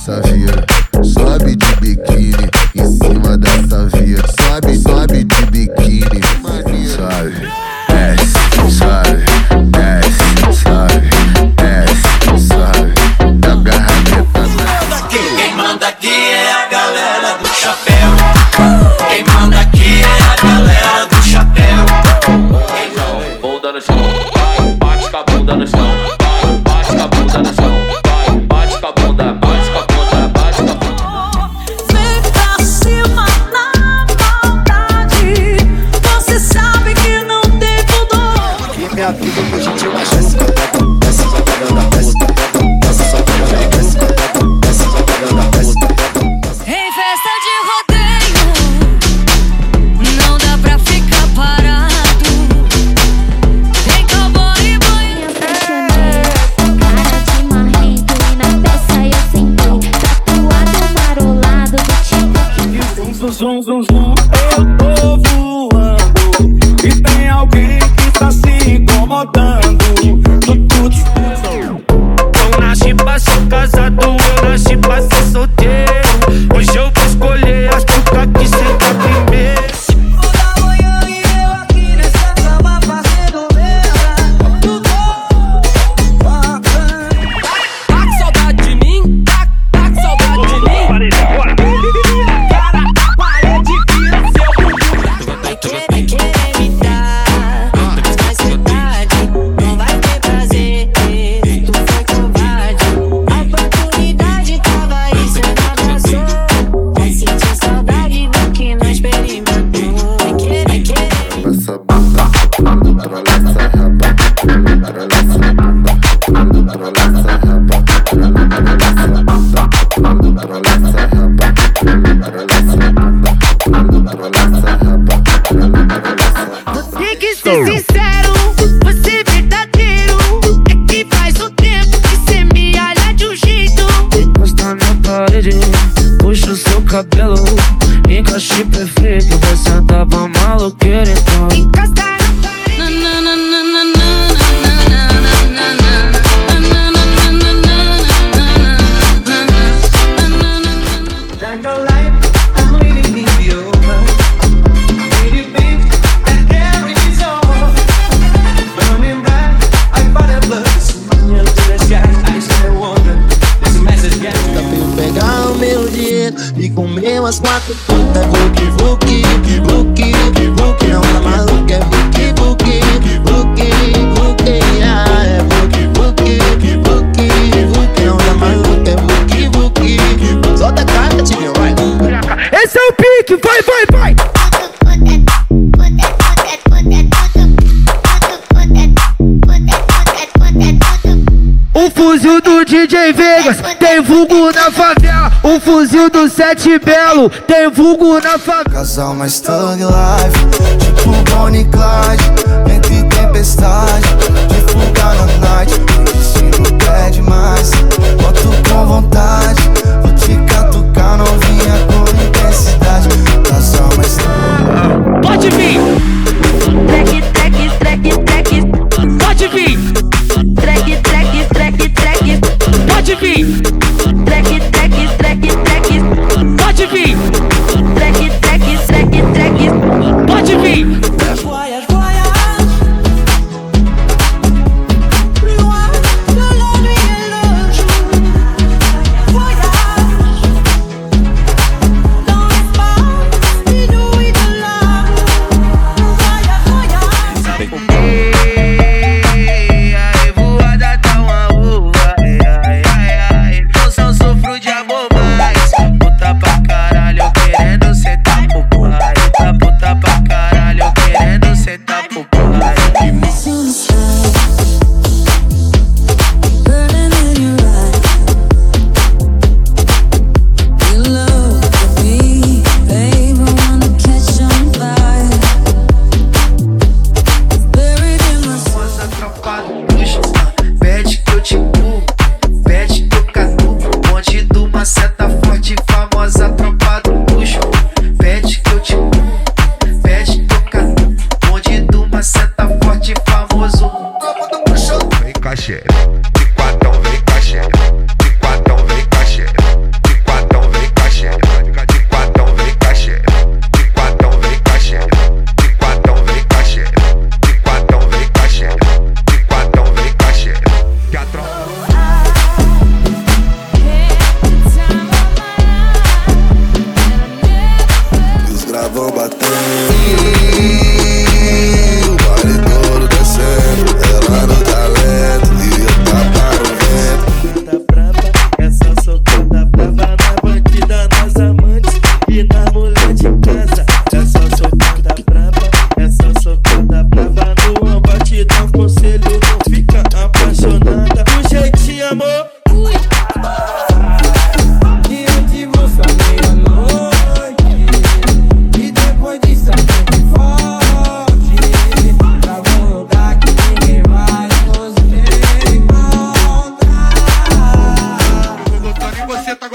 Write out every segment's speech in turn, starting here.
dessa vira. Sobe de biquíni em cima dessa vira. Sobe, sobe de biquíni. Sobe, desce, sobe, desce, sobe, desce, sobe. Da garrafa. Quem manda aqui é a galera do chapéu. Quem manda aqui é a galera do chapéu. Bunda no chão, vai, bate com a bunda no chão, vai, bate com a bunda no chão, vai, bate com a bunda, bate com a bunda, bate com a bunda. Vem pra cima na maldade, você sabe que não tem pudor. E minha vida que a gente machuca. Desce jogando na puta, desce jogando na puta, desce jogando na puta. Em festa de rodeio, não dá pra ficar parado. Em cowboy e boi. Me apaixonei, cara de marrento. E na peça eu sentei, tatuado, marolado do tipo. Zum, zum, zum, zum, eu tô voando e tem alguém que tá se incomodando. Eu nasci pra ser casado, eu nasci pra ser solteiro. Hoje eu vou escolher as putas que senta primeiro. Toda manhã e eu aqui nessa cama fazendo merda. Tu bacana. Tá com saudade de mim? Tá com saudade de mim? Cara da parede vira seu bumbum. Vai querer me dar mais vontade, não vai ter prazer. Tu foi covarde, a oportunidade tava aí, cê não abraçou. Vai sentir saudade do que não experimentou. Vai querer. Essa bunda, controla essa raba, controla essa bunda, controla essa raba, controla essa bunda, controla essa raba, controla essa bunda, controla essa raba, controla essa. Tem que ser sincero, você verdadeiro. É que faz um tempo que cê me olha de um jeito. Encosta na parede, puxa o seu cabelo, encaixe perfeito, vai sentar pra maloqueira então. Encosta na parede. Pegar o meu dinheiro e comer umas 4 putas. Vuki, vuki, vuki, vuki. Não tá maluco, é vuki, vuki, vuki, vuki. Ah, é vuki, vuki, vuki, vuki. Não tá maluco, é vuki, vuki. Solta a carta, Tivinho, vai. Esse é o pique, vai, vai, vai. O fuzil do DJ Vegas tem vulgo na favela. O fuzil do Sete Belo tem vulgo na favela. Casal mais thug life, tipo Bonnie e Clyde. Entre tempestade, de fuga na night. Se não quer demais, boto com vontade. Vou te catucar novinha com intensidade. Casal mais thug. Pode vir, Track, track, track, track. pode vir, Track, track, track, track. pode vir, Track, track, track, track. pode vir, Track, track, track, track. pode vir. Voyage, voyage. Plus loin de la nuit et le jour.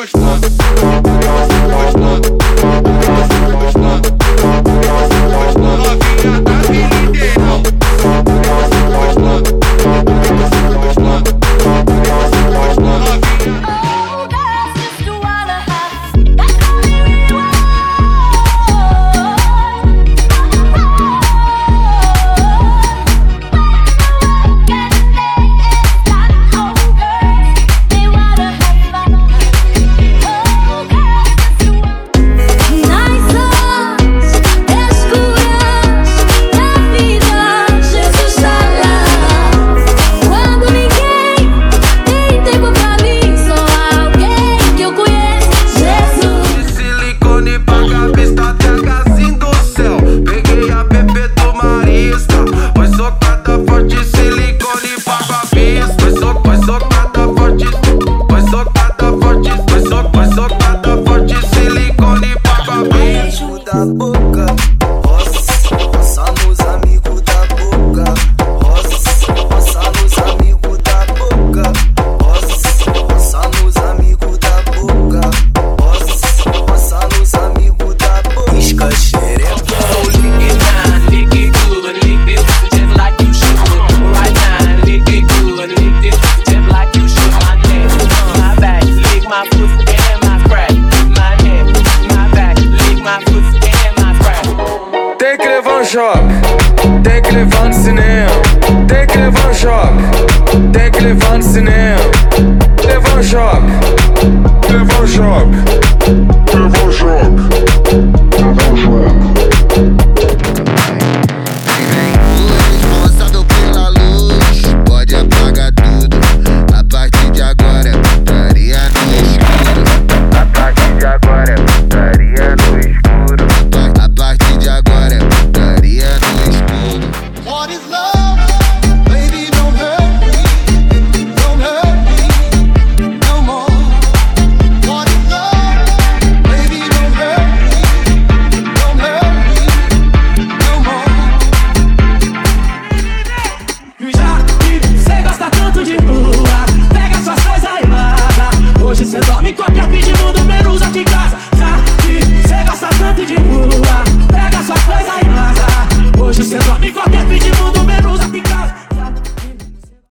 shopping, tem que levar no cinema. Tem que levar no shopping, tem que levar no cinema. Levar no shopping, levar no shopping.